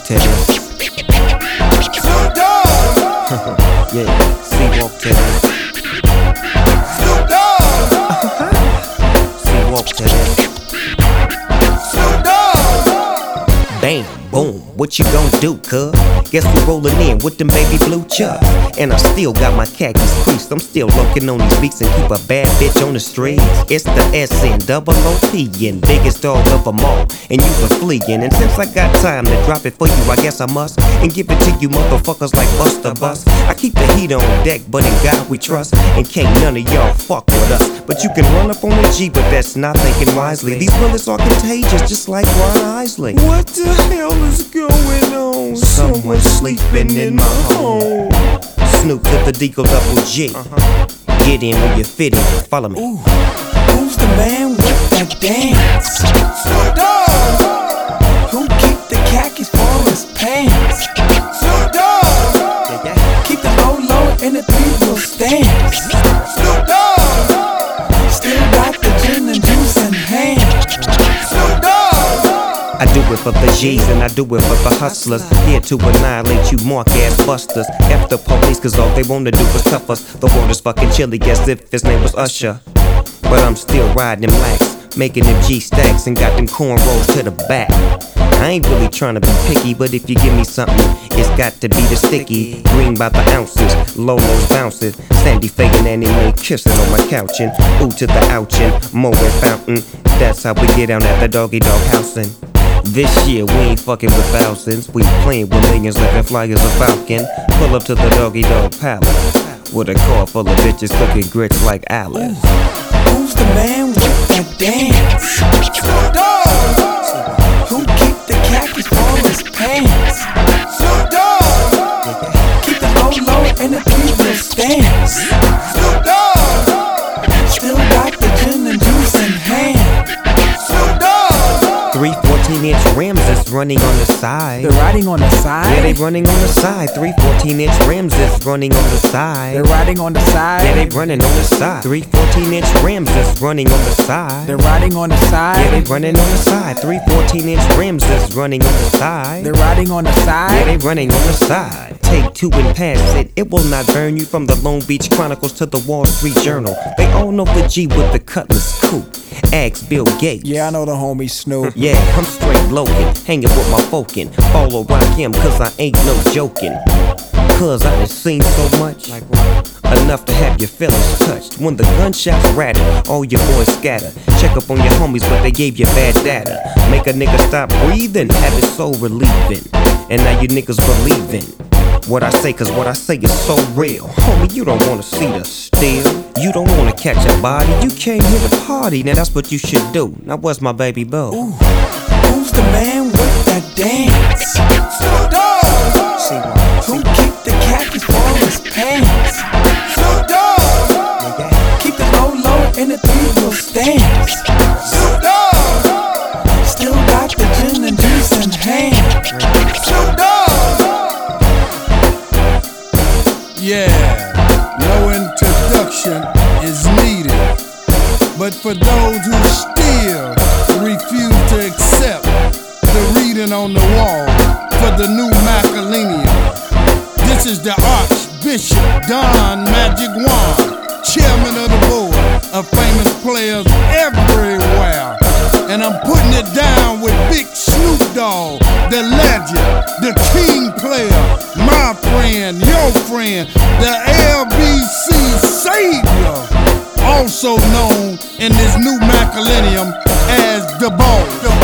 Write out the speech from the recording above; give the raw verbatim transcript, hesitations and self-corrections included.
to this. Snoop Dogg. Yeah, see walk to this. Snoop Dogg. See walk to this. Snoop Dogg. Bam, boom, what you gon' do, cuz? Guess we rollin' in with them baby blue chucks. And I still got my khakis creased. I'm still lurking on these beats and keep a bad bitch on the streets. It's the S N double O P and biggest dog of them all. And you a fleein'. And since I got time to drop it for you, I guess I must. And give it to you motherfuckers like Buster Bus. I keep the heat on deck, but in God we trust. And can't none of y'all fuck with us. But you can run up on the G, but that's not thinking wisely. These bullets are contagious, just like Ron Isley. What the hell is going on? Someone sleeping in my home. Snoop to the Deagle double G. Uh-huh. Get in when you fit in. Follow me. Ooh, who's the man with that dance? Snoop Dogg. Who keep the khakis for his pants? Snoop Dogg. Yeah, yeah. Keep the low low in the three-wheel stance. Snoop Dogg. Still got the gin and juice in hand. Snoop Dogg. I do it for the G's and I do it for the hustlers. Here to annihilate you mark ass busters. F the police cause all they wanna do is cuff us. The world is fucking chilly as if his name was Usher. But I'm still riding them lax, making them G stacks and got them cornrows to the back. I ain't really trying to be picky, but if you give me something, it's got to be the sticky. Green by the ounces, Lolo's bouncing, Sandy Faye and Annie Mae kissing on my couch and ooh to the ouchin', Moet Fountain. That's how we get down at the doggy dog housing. This year we ain't fucking with thousands, we playing with millions like a fly as a falcon. Pull up to the doggy dog palace with a car full of bitches cooking grits like Alice. Who's the man with that dance? Snoop Dogg. Who keep the khakis for his pants? Snoop Dogg. Keep the low low in the three-wheel stance. Snoop Dogg. Still got the gin and juice in hand. Snoop Dogg. Three fourteen inch rims is running on the side. They're riding on the side. Yeah, they running on the side. Three fourteen inch rims is running on the side. They're riding on the side. Yeah, they running on the side. Three fourteen inch rims is running on the side. They're riding on the side. Yeah, they running on the side. Three fourteen inch rims is running on the side. They're riding on the side. Yeah, they running on the side. Take two and pass it. It will not burn you from the Long Beach Chronicles to the Wall Street Journal. They all know the G with the Cutlass coupe. Ask Bill Gates. Yeah, I know the homie Snoop. Yeah, I'm straight loaded, hanging with my folkin'. Follow rock him, cause I ain't no joking. Cause I done seen so much, like enough to have your feelings touched. When the gunshots rattle, all your boys scatter. Check up on your homies, but they gave you bad data. Make a nigga stop breathing, have it so relieving. And now you niggas believing what I say, cause what I say is so real. Homie, you don't wanna see the steal. You don't wanna catch a body, you came here to party. Now that's what you should do. Now where's my baby boo? Ooh, who's the man with that dance? Snoop Dogg. See why? Who keep the khakis for his pants? Snoop Dogg. Keep the low low in the three-wheel stance. Snoop Dogg. Still got the gin and juice in hand. Snoop Dogg. Yeah, no introduction is needed. But for those who still refuse to accept the reading on the wall for the new Macalennium, this is the Archbishop Don Magic Wand, chairman of the board of famous players everywhere. And I'm putting it down with Big Snoop Dogg, the legend, the king player, my friend, your friend, the L B C savior, also known in this new Macalennium as the Boss.